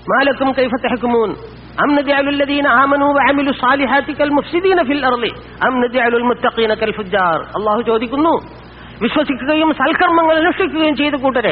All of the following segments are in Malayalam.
മാലക്കും കൈഫ തഹ്കുമൂൻ അം നജഅലുൽ ലദീന ആമനൂ വഅമിലു സ്വാലിഹാത്തി കൽ മുഫ്സിദീന ഫിൽ അർളി അം നജഅലുൽ മുത്തഖീന കൽ ഫുജ്ജാർ. അല്ലാഹു ചോദിക്കുന്നു, വിശ്വസിക്കുകയും സൽക്കർമ്മങ്ങൾ അനുഷ്ഠിക്കുകയും ചെയ്ത കൂട്ടരെ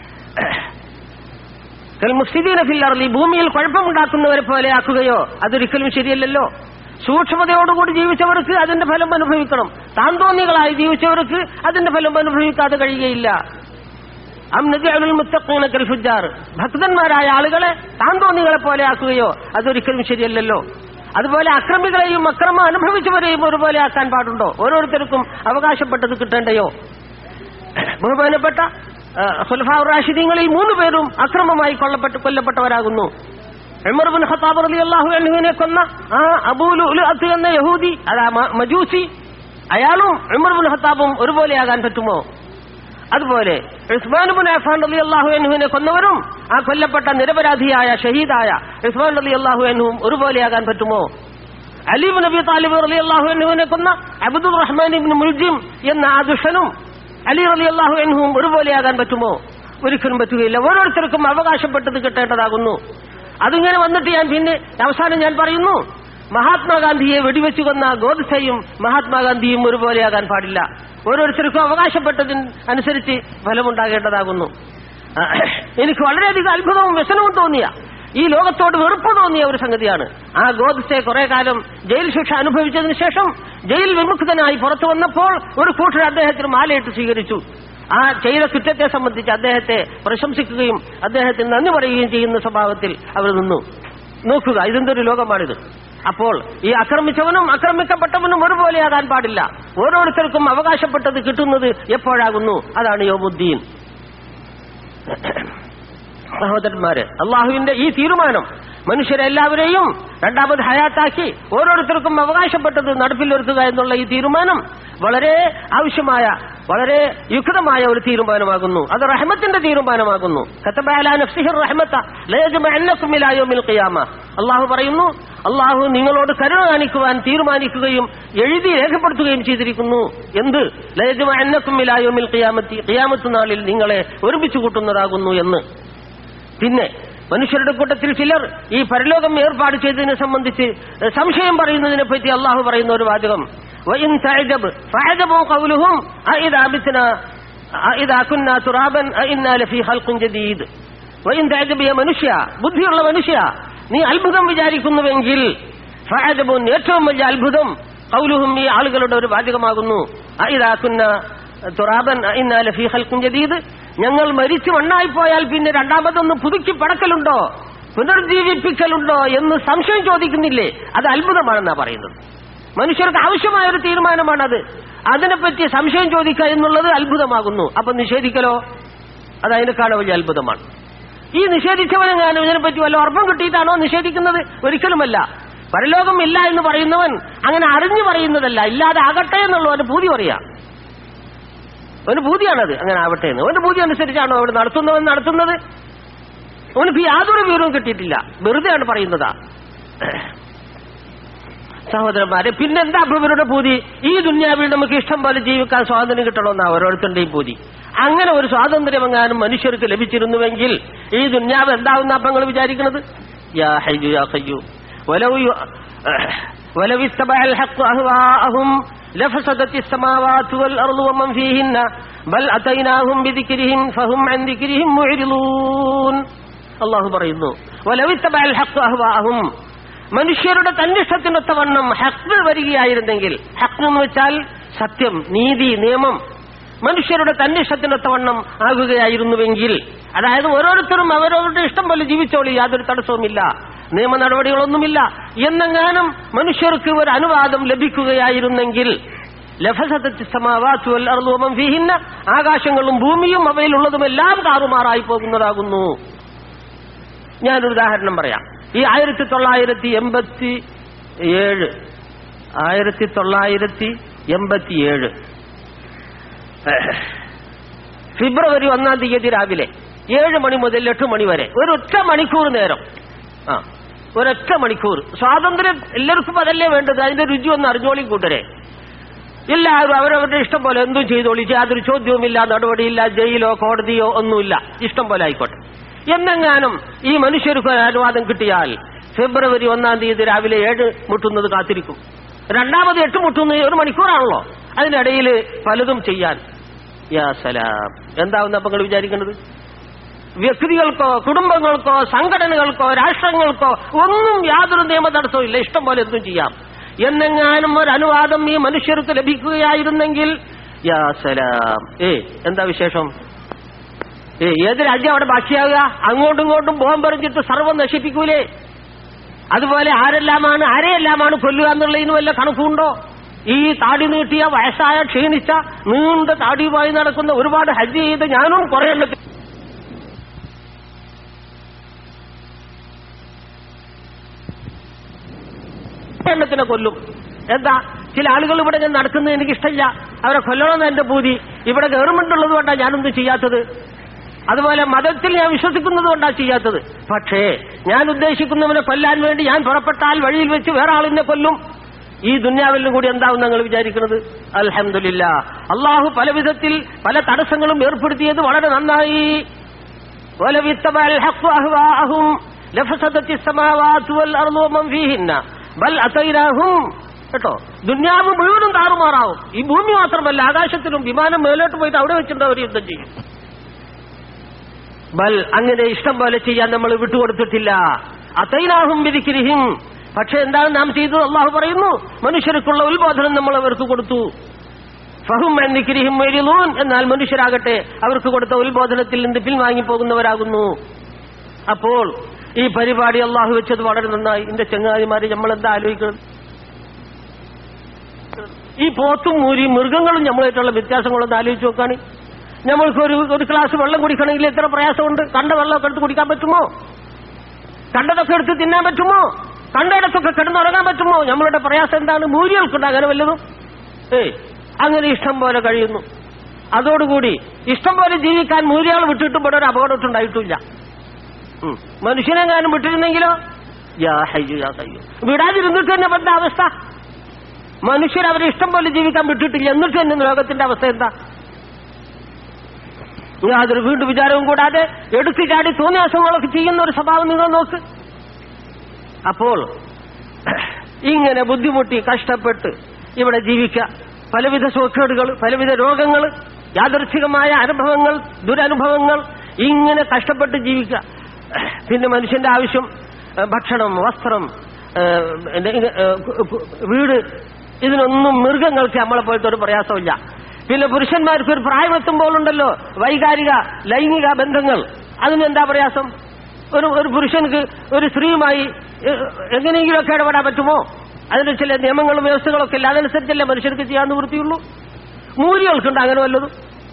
കൽ മുഫ്സിദീന ഫിൽ അർളി, ഭൂമിയിൽ കുഴപ്പമുണ്ടാക്കുന്നവരെ പോലെ ആക്കുകയോ? അതൊരിക്കലും ശരിയല്ലല്ലോ. സൂക്ഷ്മതയോടുകൂടി ജീവിച്ചവർക്ക് അതിന്റെ ഫലം അനുഭവിക്കണം. താന്തോന്നികളായി ജീവിച്ചവർക്ക് അതിന്റെ ഫലം അനുഭവിക്കാതെ കഴിയുകയില്ല. അം നജഅലുൽ മുത്തഖീന കൽ ഫുജ്ജാർ, ഭക്തന്മാരായ ആളുകളെ താന്തോന്നികളെ പോലെ ആക്കുകയോ? അതൊരിക്കലും ശരിയല്ലല്ലോ. അതുപോലെ അക്രമികളെയും അക്രമം അനുഭവിച്ചവരെയും ഒരുപോലെ ആക്കാൻ പാടുണ്ടോ? ഓരോരുത്തർക്കും അവകാശപ്പെട്ടത് കിട്ടേണ്ടയോ? ബഹുമാനപ്പെട്ട ഖുലഫാ റാഷിദീങ്ങളിൽ 3 പേരും അക്രമമായി കൊല്ലപ്പെട്ടവരാകുന്നു. ഉമർ ഇബ്നു ഖത്താബ് റളിയല്ലാഹു അൻഹുവിനെ കൊന്ന ആ അബൂ ലുഅത്ത് എന്ന യഹൂദി, അതാ മജൂസി, അയാളും ഉമർ ഇബ്നു ഖത്താബും ഒരുപോലെയാകാൻ പറ്റുമോ? അതുപോലെ ഉസ്മാൻ ഇബ്നു അഫ്ഫാൻ റളിയല്ലാഹു അൻഹുവിനെ കൊന്നവരും ആ കൊല്ലപ്പെട്ട നിരപരാധിയായ ഷഹീദായ ഉസ്മാൻ റളിയല്ലാഹു അൻഹുവും ഒരുപോലെയാകാൻ പറ്റുമോ? അലി ഇബ്നു അബീ താലിബ് റളിയല്ലാഹു അൻഹുവിനെ കൊന്ന അബ്ദുർ റഹ്മാൻ ഇബ്നു മുൽജിം എന്ന ആ ദുഷ്ടനും അലി റളിയല്ലാഹു അൻഹുവും ഒരുപോലെയാകാൻ പറ്റുമോ? ഒരിക്കലും പറ്റുകയില്ല. ഓരോരുത്തർക്കും അവകാശപ്പെട്ടത് കിട്ടേണ്ടതാകുന്നു. അതിങ്ങനെ വന്നിട്ട് പിന്നെ അവസാനം ഞാൻ പറയുന്നു, മഹാത്മാഗാന്ധിയെ വെടിവെച്ചു കൊന്ന ഗോഡ്സെയും മഹാത്മാഗാന്ധിയും ഒരുപോലെയാകാൻ പാടില്ല. ഓരോരുത്തർക്കും അവകാശപ്പെട്ടതിന് അനുസരിച്ച് ഫലമുണ്ടാകേണ്ടതാകുന്നു. എനിക്ക് വളരെയധികം അത്ഭുതവും വ്യസനവും തോന്നിയ, ഈ ലോകത്തോട് വെറുപ്പ് തോന്നിയ ഒരു സംഗതിയാണ്. ആ ഗോഡ്സെ കുറെ കാലം ജയിൽ ശിക്ഷ അനുഭവിച്ചതിന് ശേഷം ജയിൽ വിമുക്തനായി പുറത്തു വന്നപ്പോൾ ഒരു കൂട്ടർ അദ്ദേഹത്തിന് മാലയിട്ട് സ്വീകരിച്ചു. ആ ചെയ്ത കുറ്റത്തെ സംബന്ധിച്ച് അദ്ദേഹത്തെ പ്രശംസിക്കുകയും അദ്ദേഹത്തിന് നന്ദി പറയുകയും ചെയ്യുന്ന സ്വഭാവത്തിൽ അവർ നിന്നു. നോക്കുക, ഇതെന്തൊരു ലോകമാണിത്. അപ്പോൾ ഈ ആക്രമിച്ചവനും ആക്രമിക്കപ്പെട്ടവനും ഒരുപോലെയാകാൻ പാടില്ല. ഓരോരുത്തർക്കും അവകാശപ്പെട്ടത് കിട്ടുന്നത് എപ്പോഴാകുന്നു? അതാണ് യൗമുദ്ദീൻ. സഹോദരന്മാരെ, അള്ളാഹുവിന്റെ ഈ തീരുമാനം മനുഷ്യരെല്ലാവരെയും രണ്ടാമത് ഹയാത്താക്കി ഓരോരുത്തർക്കും അവകാശപ്പെട്ടത് നടപ്പിൽ വരുത്തുക എന്നുള്ള ഈ തീരുമാനം വളരെ ആവശ്യമായ, വളരെ യുക്തമായ ഒരു തീരുമാനമാകുന്നു. അത് റഹ്മത്തിന്റെ തീരുമാനമാകുന്നു. കതബ അലാ നഫ്സിഹി റഹ്മത ലയജ്മഅന്നകും ഇലാ യൗമിൽ ഖിയാമ. അല്ലാഹു പറയുന്നു, അല്ലാഹു നിങ്ങളോട് കരുണ കാണിക്കുവാൻ തീരുമാനിക്കുകയും എഴുതി രേഖപ്പെടുത്തുകയും ചെയ്തിരിക്കുന്നു. എന്ത്? ലയജ്മഅന്നകും ഇലാ യൗമിൽ ഖിയാമത്തി, ഖിയാമത്ത് നാളിൽ നിങ്ങളെ ഒരുമിച്ച് കൂട്ടുന്നതാകുന്നു എന്ന്. പിന്നെ മനുഷ്യരുടെ കൂട്ടത്തിൽ ചിലർ ഈ പരലോകം ഏർപ്പാട് ചെയ്തതിനെ സംബന്ധിച്ച് സംശയം പറയുന്നതിനെ പറ്റി അള്ളാഹു പറയുന്ന ഒരു വാചകം, വഇൻ തഅജബ് ഫഅജബു ഖൗലുഹും അഇദാ ബിത്നാ അഇദാ കുന്നാ തുറാബൻ അഇന്നാ ലഫീ ഖൽഖിൻ ജദീദ്. വഇൻ തഅജബ്, യ മനുഷ്യ, ബുദ്ധിയുള്ള മനുഷ്യ, നീ അത്ഭുതം വിചാരിക്കുന്നുവെങ്കിൽ, ഫഅജബുൻ, ഏറ്റവും വലിയ അത്ഭുതം, ഖൗലുഹും, ഈ ആളുകളുടെ ഒരു വാചകമാകുന്നു, അഇദാ കുന്നാ തുറാബൻ അഇന്നാ ലഫീ ഖൽഖിൻ ജദീദ്, ഞങ്ങൾ മരിച്ചു മണ്ണായിപ്പോയാൽ പിന്നെ രണ്ടാമതൊന്ന് പുതുക്കി പടക്കലുണ്ടോ, പുനർജീവിപ്പിക്കലുണ്ടോ എന്ന് സംശയം ചോദിക്കുന്നില്ലേ? അത് അത്ഭുതമാണെന്നാ പറയുന്നത്. മനുഷ്യർക്ക് ആവശ്യമായ ഒരു തീരുമാനമാണത്. അതിനെപ്പറ്റി സംശയം ചോദിക്കുക എന്നുള്ളത് അത്ഭുതമാകുന്നു. അപ്പൊ നിഷേധിക്കലോ? അത് അതിനേക്കാളും വലിയ അത്ഭുതമാണ്. ഈ നിഷേധിച്ചവനെങ്ങാനും ഇതിനെപ്പറ്റി വല്ല ഉറപ്പും കിട്ടിയിട്ടാണോ നിഷേധിക്കുന്നത്? ഒരിക്കലുമല്ല. പരലോകം ഇല്ല എന്ന് പറയുന്നവൻ അങ്ങനെ അറിഞ്ഞു പറയുന്നതല്ല, ഇല്ലാതെ ആകട്ടെ എന്നുള്ള ഒരു ഭൂതി പറയാ. ഒരു ഭൂതിയാണത്, അങ്ങനെ ആവട്ടെ എന്ന്. ഒരു ഭൂതി അനുസരിച്ചാണോ അവിടെ നടത്തുന്നവൻ നടത്തുന്നത്? അവനക്ക് യാതൊരു വിവരവും കിട്ടിയിട്ടില്ല, വെറുതെയാണ് പറയുന്നതാ. സഹോദരന്മാരെ, പിന്നെന്താ ഇവരുടെ ഭൂതി? ഈ ദുന്യാവിൽ നമുക്ക് ഇഷ്ടം പോലെ ജീവിക്കാൻ സ്വാതന്ത്ര്യം കിട്ടണമെന്നാ ഓരോരുത്തരുടെയും ഭൂതി. അങ്ങനെ ഒരു സ്വാതന്ത്ര്യം എങ്ങാനും മനുഷ്യർക്ക് ലഭിച്ചിരുന്നുവെങ്കിൽ ഈ ദുന്യാവ് എന്താവുന്ന അപ്പം നിങ്ങൾ വിചാരിക്കുന്നത്? യാ ഹയ്യു യാ ഖയ്യൂം വലൗ ഇത്തബഅൽ ഹഖ് അഹ്വാഅഹും ലഫസദത്തി السماوات والأرض ومن فيهن بل أتيناهم بذكرهم فهم عن ذكرهم معرضون. അല്ലാഹു പറയുന്നു, വലൗ ഇത്തബഅൽ ഹഖ് അഹ്വാഅഹും, മനുഷ്യരുടെ തന്നിഷ്ടത്തിനൊത്തവണ്ണം ഹഖ് വരികയായിരുന്നെങ്കിൽ, ഹഖ് എന്ന് വെച്ചാൽ സത്യം, നീതി, നിയമം, മനുഷ്യരുടെ തന്നിഷ്ടത്തിനൊത്തവണ്ണം ആകുകയായിരുന്നുവെങ്കിൽ, അതായത് ഓരോരുത്തരും അവരവരുടെ ഇഷ്ടം പോലെ ജീവിച്ചോളി, യാതൊരു തടസ്സവുമില്ല, നിയമ നടപടികളൊന്നുമില്ല എന്നെങ്ങാനും മനുഷ്യർക്ക് ഒരു അനുവാദം ലഭിക്കുകയായിരുന്നെങ്കിൽ, ലഫസദത്തി السماوات والأرض ومن فيهن, ആകാശങ്ങളും ഭൂമിയും അവയിലുള്ളതുമെല്ലാം താറുമാറായി പോകുന്നതാകുന്നു. ഞാനൊരു ഉദാഹരണം പറയാം. ഈ 1987 ഫെബ്രുവരി 1-ാം തീയതി രാവിലെ 7 മണി മുതൽ 8 മണി വരെ ഒരൊറ്റ മണിക്കൂർ നേരം, ഒരൊറ്റ മണിക്കൂർ സ്വാതന്ത്ര്യം. എല്ലാവർക്കും അതല്ലേ വേണ്ടത്? അതിന്റെ രുചി ഒന്ന് അറിഞ്ഞോളി കൂട്ടരെ. എല്ലാവരും അവരവരുടെ ഇഷ്ടം പോലെ എന്തും ചെയ്തോളി, യാതൊരു ചോദ്യവുമില്ല, നടപടിയില്ല, ജയിലോ കോടതിയോ ഒന്നുമില്ല, ഇഷ്ടം പോലെ ആയിക്കോട്ടെ. എന്നെങ്ങാനും ഈ മനുഷ്യർക്ക് അനുവാദം കിട്ടിയാൽ ഫെബ്രുവരി 1-ാം തീയതി രാവിലെ 7 മുട്ടുന്നത് കാത്തിരിക്കും. രണ്ടാമത് 8 മുട്ടുന്നത് 1 മണിക്കൂറാണല്ലോ. അതിനിടയിൽ പലതും ചെയ്യാൻ. യാ സലാം, എന്താവുന്ന അപ്പോൾ നിങ്ങൾ വിചാരിക്കുന്നത്? വ്യക്തികൾക്കോ കുടുംബങ്ങൾക്കോ സംഘടനകൾക്കോ രാഷ്ട്രങ്ങൾക്കോ ഒന്നും യാതൊരു നിയമ തടസ്സവും ഇല്ല, ഇഷ്ടം പോലെ എന്തും ചെയ്യാം. എന്നെങ്ങാനും ഒരു അനുവാദം ഈ മനുഷ്യർക്ക് ലഭിക്കുകയായിരുന്നെങ്കിൽ യാ സലാം, എന്താ വിശേഷം? ഏത് രാജ്യം അവിടെ ബാക്കിയാവുക? അങ്ങോട്ടും ഇങ്ങോട്ടും ബോംബെറിഞ്ഞിട്ട് സർവ്വം നശിപ്പിക്കൂലേ? അതുപോലെ ആരെയെല്ലാമാണ് കൊല്ലുക എന്നുള്ളതിന് വല്ല കണക്കുണ്ടോ? ഈ താടി നീട്ടിയ വയസ്സായ ക്ഷീണിച്ച നീണ്ട താടിയുമായി നടക്കുന്ന ഒരുപാട് ഹജ്ജ് ചെയ്ത് ഞാനും കുറെ എണ്ണത്തിനെ കൊല്ലും. എന്താ? ചില ആളുകൾ ഇവിടെ ഞാൻ നടക്കുന്നത് എനിക്കിഷ്ടമില്ല, അവരെ കൊല്ലണമെന്ന് എന്റെ പൂതി. ഇവിടെ ഗവൺമെന്റ് ഉള്ളത് കൊണ്ടാണ് ഞാനൊന്നും ചെയ്യാത്തത്. അതുപോലെ മതത്തിൽ ഞാൻ വിശ്വസിക്കുന്നത് കൊണ്ടാണ് ചെയ്യാത്തത്. പക്ഷേ ഞാൻ ഉദ്ദേശിക്കുന്നവനെ കൊല്ലാൻ വേണ്ടി ഞാൻ പുറപ്പെട്ടാൽ വഴിയിൽ വെച്ച് വേറെ ആളിനെ കൊല്ലും. ഈ ദുന്യാവിലും കൂടി എന്താവും നിങ്ങൾ വിചാരിക്കുന്നത്? അൽഹംദുലില്ലാ, അള്ളാഹു പല വിധത്തിൽ പല തടസ്സങ്ങളും ഏർപ്പെടുത്തിയത് വളരെ നന്നായി. കേട്ടോ, ദുന്യാവ് മുഴുവനും താറുമാറാവും. ഈ ഭൂമി മാത്രമല്ല, ആകാശത്തിലും വിമാനം മേലോട്ട് പോയിട്ട് അവിടെ വെച്ചിട്ട് അവർ യുദ്ധം ചെയ്യും. ബൽ അങ്ങനെ ഇഷ്ടം പോലെ ചെയ്യാൻ നമ്മൾ വിട്ടുകൊടുത്തിട്ടില്ല. അതൈനാഹും ബിദിക്രിഹിം, പക്ഷെ എന്താണ് നാം ചെയ്തത്? അള്ളാഹു പറയുന്നു, മനുഷ്യർക്കുള്ള ഉത്ബോധനം നമ്മൾ അവർക്ക് കൊടുത്തു. ഫഹും അൻ ദിക്രിഹിം മുഅ്രിദൂൻ, എന്നാൽ മനുഷ്യരാകട്ടെ അവർക്ക് കൊടുത്ത ഉത്ബോധനത്തിൽ നിന്ന് പിൻവാങ്ങിപ്പോകുന്നവരാകുന്നു. അപ്പോൾ ഈ പരിപാടി അള്ളാഹു വെച്ചത് വളരെ നന്നായി. എന്റെ ചങ്ങാതിമാരെ, നമ്മൾ എന്താ ആലോചിക്കുന്നത്? ഈ പോത്തും മൂരിയും മൃഗങ്ങളും നമ്മളായിട്ടുള്ള വ്യത്യാസങ്ങളൊന്ന് ആലോചിച്ച് നോക്കാണ്. നമ്മൾക്ക് ഒരു ഗ്ലാസ് വെള്ളം കുടിക്കണമെങ്കിൽ എത്ര പ്രയാസമുണ്ട്. കണ്ട വെള്ളമൊക്കെ എടുത്ത് കുടിക്കാൻ പറ്റുമോ? കണ്ടതൊക്കെ എടുത്ത് തിന്നാൻ പറ്റുമോ? കണ്ടയിടത്തൊക്കെ കിടന്നുറങ്ങാൻ പറ്റുമോ? നമ്മളുടെ പ്രയാസം എന്താണ്? മൂരികൾക്കുണ്ട് അങ്ങനെ വല്ലതും? അങ്ങനെ ഇഷ്ടം പോലെ കഴിയുന്നു. അതോടുകൂടി ഇഷ്ടം പോലെ ജീവിക്കാൻ മൂരിയാൾ വിട്ടിട്ടും ഇവിടെ ഒരു അപകടമുണ്ടായിട്ടില്ല. മനുഷ്യനെങ്ങാനും വിട്ടിരുന്നെങ്കിലോ? യാ ഹയ്യു യാ ഖയ്യൂം, വിടാതിരുന്നിട്ട് തന്നെ എന്താ അവസ്ഥ? മനുഷ്യർ അവരെ ഇഷ്ടം പോലെ ജീവിക്കാൻ വിട്ടിട്ടില്ല, എന്നിട്ട് തന്നെ ലോകത്തിന്റെ അവസ്ഥ എന്താ? യാതൊരു വീണ്ടും വിചാരവും കൂടാതെ എടുത്തു ചാടി തോന്നിയാസങ്ങളൊക്കെ ചെയ്യുന്ന ഒരു സ്വഭാവം നിങ്ങൾ നോക്ക്. അപ്പോൾ ഇങ്ങനെ ബുദ്ധിമുട്ടി കഷ്ടപ്പെട്ട് ഇവിടെ ജീവിക്കുക, പലവിധ സുഖേടുകൾ, പലവിധ രോഗങ്ങൾ, യാദൃച്ഛികമായ അനുഭവങ്ങൾ, ദുരനുഭവങ്ങൾ, ഇങ്ങനെ കഷ്ടപ്പെട്ട് ജീവിക്കുക. പിന്നെ മനുഷ്യന്റെ ആവശ്യം ഭക്ഷണം, വസ്ത്രം, വീട്, ഇതിനൊന്നും മൃഗങ്ങൾക്ക് നമ്മളെ പോലത്തെ ഒരു പ്രയാസമില്ല. പിന്നെ പുരുഷന്മാർക്ക് ഒരു പ്രായമെത്തുമ്പോഴുണ്ടല്ലോ വൈകാരിക ലൈംഗിക ബന്ധങ്ങൾ, അതിനെന്താ പ്രയാസം? ഒരു പുരുഷനുക്ക് ഒരു സ്ത്രീയുമായി എങ്ങനെയെങ്കിലുമൊക്കെ ഇടപെടാൻ പറ്റുമോ? അതിന് ചില നിയമങ്ങളും വ്യവസ്ഥകളൊക്കെ ഇല്ല, അതനുസരിച്ചല്ലേ മനുഷ്യർക്ക് ചെയ്യാൻ നിവൃത്തിയുള്ളൂ. മൂരികൾക്കുണ്ട് അങ്ങനെ വല്ലതും?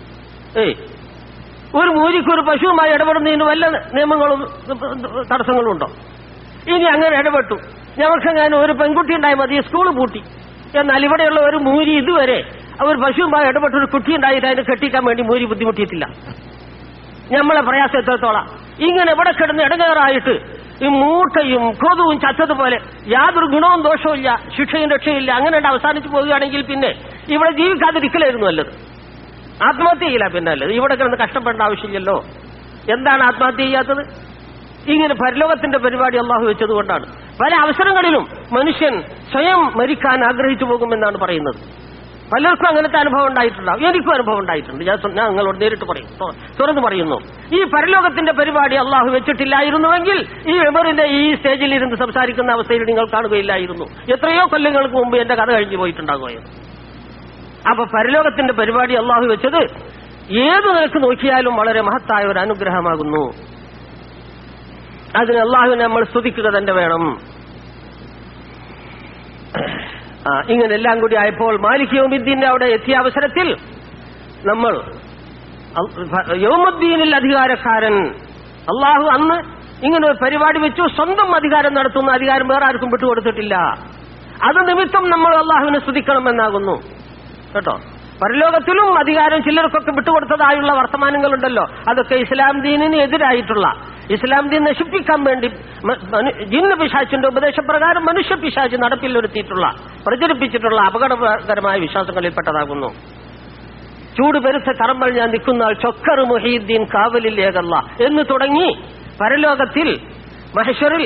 ഒരു മൂരിക്ക് ഒരു പശുവുമായി ഇടപെടുന്നതിന് വല്ല നിയമങ്ങളും തടസ്സങ്ങളും ഉണ്ടോ? ഇനി അങ്ങനെ ഇടപെട്ടു, ഞങ്ങൾക്കെങ്ങാനും ഒരു പെൺകുട്ടി ഉണ്ടായി മതി, സ്കൂള് പൂട്ടി. എന്നാൽ ഇവിടെയുള്ള ഒരു മൂരി ഇതുവരെ അവർ പശുവുമായി ഇടപെട്ടൊരു കുട്ടി ഉണ്ടായിട്ട് അതിനെ കെട്ടിക്കാൻ വേണ്ടി മൂരി ബുദ്ധിമുട്ടിയിട്ടില്ല. നമ്മളെ പ്രയാസം എത്രത്തോളം ഇങ്ങനെ ഇവിടെ കിടന്ന് ഇടങ്ങേറായിട്ട് ഈ മൂട്ടയും കൊതുവും ചത്തതുപോലെ യാതൊരു ഗുണവും ദോഷവും ഇല്ല, ശിക്ഷയും രക്ഷയില്ല, അങ്ങനെ അവസാനിച്ചു പോവുകയാണെങ്കിൽ പിന്നെ ഇവിടെ ജീവിക്കാതിരിക്കലായിരുന്നു നല്ലത്. ആത്മഹത്യ ചെയ്യില്ല പിന്നെ നല്ലത്. ഇവിടെ കിടന്ന് കഷ്ടപ്പെടേണ്ട ആവശ്യമില്ലല്ലോ. എന്താണ് ആത്മഹത്യ ചെയ്യാത്തത്? ഇങ്ങനെ പരലോകത്തിന്റെ പരിപാടി അള്ളാഹു വെച്ചതുകൊണ്ടാണ്. പല അവസരങ്ങളിലും മനുഷ്യൻ സ്വയം മരിക്കാൻ ആഗ്രഹിച്ചു പോകുമെന്നാണ് പറയുന്നത്. പലർക്കും അങ്ങനത്തെ അനുഭവം ഉണ്ടായിട്ടുണ്ടാവും, എനിക്കും അനുഭവം ഉണ്ടായിട്ടുണ്ട്. ഞാൻ നിങ്ങളോട് നേരിട്ട് പറയും, തുറന്നു പറയുന്നു. ഈ പരലോകത്തിന്റെ പരിപാടി അള്ളാഹു വെച്ചിട്ടില്ലായിരുന്നുവെങ്കിൽ ഈ എമറിന്റെ ഈ സ്റ്റേജിൽ ഇരുന്ന് സംസാരിക്കുന്ന അവസ്ഥയിൽ നിങ്ങൾ കാണുകയില്ലായിരുന്നു. എത്രയോ കൊല്ലങ്ങൾക്ക് മുമ്പ് എന്റെ കഥ കഴിഞ്ഞു പോയിട്ടുണ്ടാകുകയാണ്. അപ്പൊ പരലോകത്തിന്റെ പരിപാടി അള്ളാഹു വെച്ചത് ഏതു നിലക്ക് നോക്കിയാലും വളരെ മഹത്തായ ഒരു അനുഗ്രഹമാകുന്നു. അതിന് അള്ളാഹുവിനെ നമ്മൾ സ്തുതിക്കുക തന്നെ വേണം. ഇങ്ങനെ എല്ലാം കൂടി ആയപ്പോൾ മാലിക് യൗമുദ്ദീന്റെ അവിടെ എത്തിയ അവസരത്തിൽ നമ്മൾ യൗമുദ്ദീനിൽ അധികാരക്കാരൻ അള്ളാഹു അന്ന് ഇങ്ങനെ ഒരു പരിപാടി വെച്ചു. സ്വന്തം അധികാരം നടത്തുന്ന അധികാരം വേറെ ആർക്കും വിട്ടുകൊടുത്തിട്ടില്ല. അത് നിമിത്തം നമ്മൾ അള്ളാഹുവിനെ സ്തുതിക്കണമെന്നാകുന്നു കേട്ടോ. പരലോകത്തിലും അധികാരം ചിലർക്കൊക്കെ വിട്ടുകൊടുത്തതായുള്ള വർത്തമാനങ്ങളുണ്ടല്ലോ, അതൊക്കെ ഇസ്ലാം ദീനിന് എതിരായിട്ടുള്ള, ഇസ്ലാം ദീൻ നശിപ്പിക്കാൻ വേണ്ടി ജിന്ന് പിശാചിന്റെ ഉപദേശപ്രകാരം മനുഷ്യ പിശാച് നടപ്പിൽ വരുത്തിയിട്ടുള്ള പ്രചരിപ്പിച്ചിട്ടുള്ള അപകടകരമായ വിശ്വാസങ്ങളിൽപ്പെട്ടതാകുന്നു. ചൂട് പെരുത്ത കറമ്പൾ ഞാൻ നിൽക്കുന്ന ചൊക്കർ മുഹീദ്ദീൻ കാവലിൽ ഏകല്ല എന്ന് തുടങ്ങി പരലോകത്തിൽ മഹ്ശറിൽ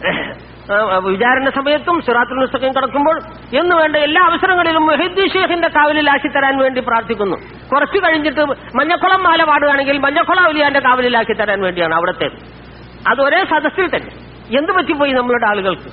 വിചാരണ സമയത്തും സിറാത്തുൽ മുസ്തഖീം കടക്കുമ്പോൾ എന്ന് വേണ്ട എല്ലാ അവസരങ്ങളിലും മുഹീദ്ദീൻ ശൈഖിന്റെ കാവലിലാക്കി തരാൻ വേണ്ടി പ്രാർത്ഥിക്കുന്നു. കുറച്ചു കഴിഞ്ഞിട്ട് മഞ്ഞക്കുളം മാല പാടുകയാണെങ്കിൽ മഞ്ഞക്കുളം ഔലിയാന്റെ കാവലിലാക്കി തരാൻ വേണ്ടിയാണ് അവിടത്തെ. അത് ഒരേ സദസ്സിൽ തന്നെ. എന്ത് പറ്റിപ്പോയി നമ്മളുടെ ആളുകൾക്ക്?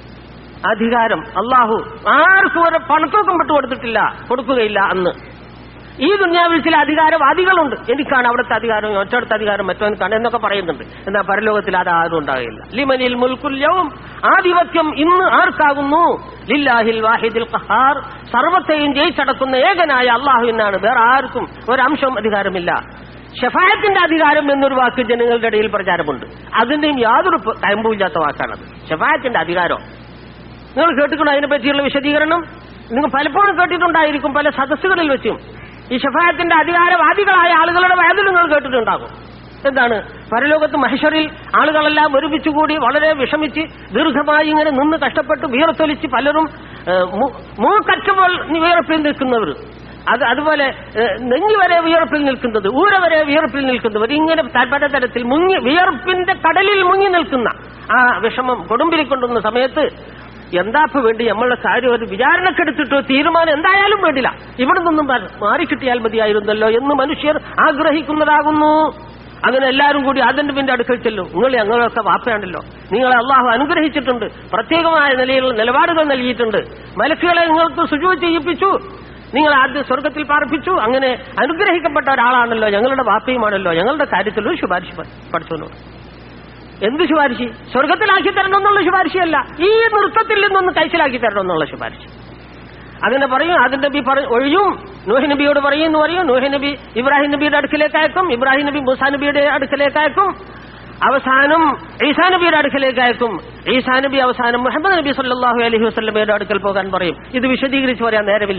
അധികാരം അള്ളാഹു ആർക്കും ഒരു പണത്തൂക്കം വിട്ടുകൊടുത്തിട്ടില്ല, കൊടുക്കുകയില്ല. അന്ന് ഈ ദുനിയാവിൽ ചില അധികാരവാദികളുണ്ട്. എനിക്കാണ് അവിടുത്തെ അധികാരം, ഒറ്റടുത്ത അധികാരം മറ്റവനക്കാണ് എന്നൊക്കെ പറയുന്നുണ്ട്. എന്നാൽ പരലോകത്തിൽ അത് ആരും ഉണ്ടാകില്ല. ലിമനിൽ മുൽക്കുൽ യൗം, ആധിപത്യം ഇന്ന് ആർക്കാകുന്നു? ലില്ലാഹിൽ വാഹിദിൽ ഖഹാർ, സർവത്തെയും ജയിച്ചടക്കുന്ന ഏകനായ അള്ളാഹുവിനാണ്. വേറെ ആർക്കും ഒരംശം അധികാരമില്ല. ഷഫായത്തിന്റെ അധികാരം എന്നൊരു വാക്ക് ജനങ്ങളുടെ ഇടയിൽ പ്രചാരമുണ്ട്. അതിന്റെയും യാതൊരു കയമ്പുമില്ലാത്ത വാക്കാണത്. ഷഫായത്തിന്റെ അധികാരം നിങ്ങൾ കേട്ടിട്ടുണ്ടോ? അതിനെ പറ്റിയുള്ള വിശദീകരണം നിങ്ങൾ പലപ്പോഴും കേട്ടിട്ടുണ്ടായിരിക്കും പല സദസ്സുകളിൽ വെച്ചും. ഈ ഷഫായത്തിന്റെ അധികാരവാദികളായ ആളുകളുടെ വയതിൽ നിങ്ങൾ കേട്ടിട്ടുണ്ടാകും. എന്താണ്? പരലോകത്ത് മഹ്ശറിൽ ആളുകളെല്ലാം ഒരുമിച്ചുകൂടി വളരെ വിഷമിച്ച് ദീർഘമായി ഇങ്ങനെ നിന്ന് കഷ്ടപ്പെട്ട് വിയർത്തൊലിച്ച് പലരും മൂക്കറ്റപ്പോൾ വിയർപ്പിൽ നിൽക്കുന്നവർ, അതുപോലെ നെഞ്ഞി വരെ വിയർപ്പിൽ നിൽക്കുന്നത്, ഊര വരെ വിയർപ്പിൽ നിൽക്കുന്നവർ, ഇങ്ങനെ പലതരത്തിൽ വിയർപ്പിന്റെ കടലിൽ മുങ്ങി നിൽക്കുന്ന ആ വിഷമം കൊടുമ്പിരിക്കൊണ്ടുന്ന സമയത്ത് എന്താപ്പ് വേണ്ടി നമ്മളുടെ കാര്യം ഒരു വിചാരണക്കെടുത്തിട്ടോ തീരുമാനം എന്തായാലും വേണ്ടില്ല, ഇവിടെ നിന്നും മാറിക്കിട്ടിയാൽ മതിയായിരുന്നല്ലോ എന്ന് മനുഷ്യർ ആഗ്രഹിക്കുന്നതാകുന്നു. അങ്ങനെ എല്ലാവരും കൂടി അതിന്റെ അടുക്കൽ ചെല്ലും. നിങ്ങൾ ഞങ്ങളൊക്കെ വാപ്പയാണല്ലോ, നിങ്ങളെ അള്ളാഹു അനുഗ്രഹിച്ചിട്ടുണ്ട്, പ്രത്യേകമായ നിലയിലുള്ള നിലപാടുകൾ നൽകിയിട്ടുണ്ട്, മലക്കുകളെ നിങ്ങൾക്ക് സുജൂദ് ചെയ്യിപ്പിച്ചു, നിങ്ങൾ ആദ്യം സ്വർഗത്തിൽ പാർപ്പിച്ചു, അങ്ങനെ അനുഗ്രഹിക്കപ്പെട്ട ഒരാളാണല്ലോ, ഞങ്ങളുടെ വാപ്പയുമാണല്ലോ, ഞങ്ങളുടെ കാര്യത്തിൽ ഒരു ശുപാർശ പഠിച്ചവനോട്. എന്ത് ശുപാർശ? സ്വർഗത്തിലാക്കി തരണമെന്നുള്ള ശുപാർശയല്ല, ഈ നൃത്തത്തിൽ നിന്നൊന്ന് കഴിച്ചിലാക്കി തരണമെന്നുള്ള ശുപാർശ. അങ്ങനെ പറയും. ആദം നബി ഒഴിയും നൂഹ് നബിയോട് പറയുമെന്ന് പറയും. നൂഹ് നബി ഇബ്രാഹിം നബിയുടെ അടുക്കലേക്ക് അയക്കും, ഇബ്രാഹിം നബി മൂസാ നബിയുടെ അടുക്കലേക്ക് അയക്കും, അവസാനം ഈസാ നബിയുടെ അടുക്കലേക്ക് അയക്കും, ഈസാ നബി അവസാനം മുഹമ്മദ് നബി സല്ലല്ലാഹു അലൈഹി വസല്ലമയുടെ അടുക്കൽ പോകാൻ പറയും. ഇത് വിശദീകരിച്ച് പറയാൻ നേരമില്ല.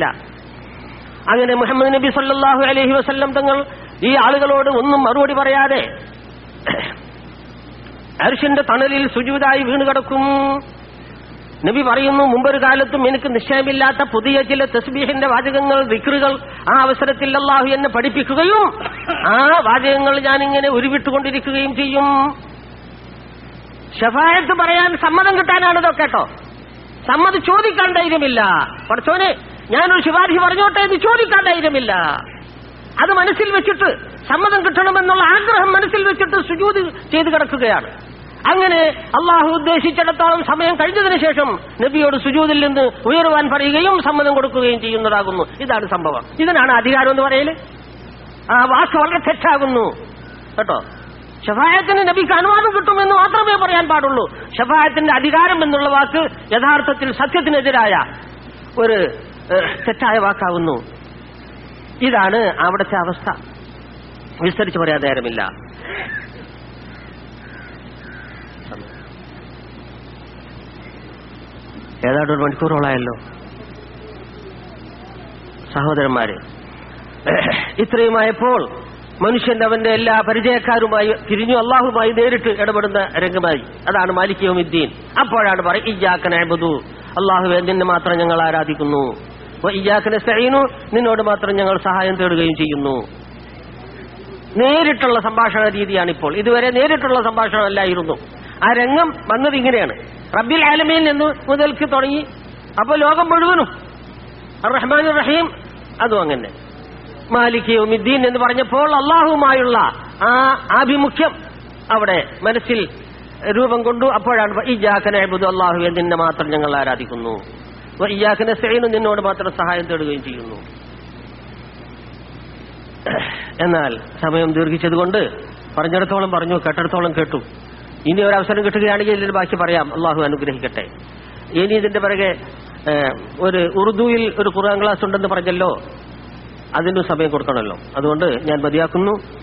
അങ്ങനെ മുഹമ്മദ് നബി സല്ലല്ലാഹു അലൈഹി വസല്ലം തങ്ങൾ ഈ ആളുകളോട് ഒന്നും മറുപടി പറയാതെ അർശിന്റെ തണലിൽ സുജൂദായി വീണുകിടക്കും. നബി പറയുന്നു, മുമ്പൊരു കാലത്തും എനിക്ക് നിശ്ചയമില്ലാത്ത പുതിയ ചില തസ്ബീഹിന്റെ വാചകങ്ങൾ, ദിക്റുകൾ ആ അവസരത്തിൽ അല്ലാഹു എന്നെ പഠിപ്പിക്കുകയും ആ വാചകങ്ങൾ ഞാനിങ്ങനെ ഉരുവിട്ടുകൊണ്ടിരിക്കുകയും ചെയ്യും. ശഫായത്ത് പറയാൻ സമ്മതം കിട്ടാനാണ് ഇതൊക്കെ കേട്ടോ. സമ്മതി ചോദിക്കാൻ ധൈര്യമില്ല. പഠിച്ചോനെ ഞാനൊരു ശുപാർശ പറഞ്ഞോട്ടെ എന്ന് ചോദിക്കാൻ ധൈര്യമില്ല. അത് മനസ്സിൽ വെച്ചിട്ട് സമ്മതം കിട്ടണമെന്നുള്ള ആഗ്രഹം മനസ്സിൽ വെച്ചിട്ട് സുജൂദ് ചെയ്ത് കിടക്കുകയാണ്. അങ്ങനെ അള്ളാഹു ഉദ്ദേശിച്ചിടത്തോളം സമയം കഴിഞ്ഞതിന് ശേഷം നബിയോട് സുജൂദിൽ നിന്ന് ഉയരുവാൻ പറയുകയും സമ്മതം കൊടുക്കുകയും ചെയ്യുന്നതാകുന്നു. ഇതാണ് സംഭവം. ഇതിനാണ് അധികാരം എന്ന് പറയല്. ആ വാക്ക് വളരെ തെറ്റാകുന്നു കേട്ടോ. ശഫായത്തിന് നബിക്ക് അനുവാദം കിട്ടുമെന്ന് മാത്രമേ പറയാൻ പാടുള്ളൂ. ശഫായത്തിന്റെ അധികാരം എന്നുള്ള വാക്ക് യഥാർത്ഥത്തിൽ സത്യത്തിനെതിരായ ഒരു തെറ്റായ വാക്കാകുന്നു. ഇതാണ് അവിടുത്തെ അവസ്ഥ. വിസ്തരിച്ച് പറയാൻ നേരമില്ല. ഏതാണ്ട് ഒരു മണിക്കൂറോളായല്ലോ സഹോദരന്മാരെ. ഇത്രയുമായപ്പോൾ മനുഷ്യൻ അവന്റെ എല്ലാ പരിചയക്കാരുമായി തിരിഞ്ഞു അള്ളാഹുമായി നേരിട്ട് ഇടപെടുന്ന രംഗമായി. അതാണ് മാലിക് യൗമിദ്ദീൻ. അപ്പോഴാണ് പറയും, ഇയ്യാക നഅ്ബുദു, അള്ളാഹുവേ നിന്നെ മാത്രം ഞങ്ങൾ ആരാധിക്കുന്നു, വ ഇയ്യാക നസ്തഈനു, നിന്നോട് മാത്രം ഞങ്ങൾ സഹായം തേടുകയും ചെയ്യുന്നു. നേരിട്ടുള്ള സംഭാഷണ രീതിയാണിപ്പോൾ. ഇതുവരെ നേരിട്ടുള്ള സംഭാഷണമല്ലായിരുന്നു. ആ രംഗം വന്നത് ഇങ്ങനെയാണ്. റബ്ബിൽ ആലമീൻ എന്ന് മുതൽക്ക് തുടങ്ങി. അപ്പോൾ ലോകം മുഴുവനും അർ-റഹ്മാൻ റഹീം, അതും അങ്ങനെ. മാലിക് യൗമിദ്ദീൻ എന്ന് പറഞ്ഞപ്പോൾ അള്ളാഹുമായുള്ള ആ ആഭിമുഖ്യം അവിടെ മനസ്സിൽ രൂപം കൊണ്ടു. അപ്പോഴാണ് ഇയ്യാക നഅ്ബുദു, അല്ലാഹുവേ നിന്നെ മാത്രം ഞങ്ങൾ ആരാധിക്കുന്നു, വ ഇയ്യാക നസ്തഈനു, നിന്നോട് മാത്രം സഹായം തേടുകയും ചെയ്യുന്നു. എന്നാൽ സമയം ദീർഘിച്ചതുകൊണ്ട് പറഞ്ഞിടത്തോളം പറഞ്ഞു, കേട്ടിടത്തോളം കേട്ടു. ഇനി ഒരു അവസരം കിട്ടുകയാണെങ്കിൽ ഇതിന്റെ ബാക്കി പറയാം. അള്ളാഹു അനുഗ്രഹിക്കട്ടെ. ഇനി ഇതിന്റെ പിറകെ ഒരു ഉറുദുവിൽ ഒരു ഖുർആൻ ക്ലാസ് ഉണ്ടെന്ന് പറഞ്ഞല്ലോ, അതിനും സമയം കൊടുക്കണമല്ലോ. അതുകൊണ്ട് ഞാൻ മതിയാക്കുന്നു.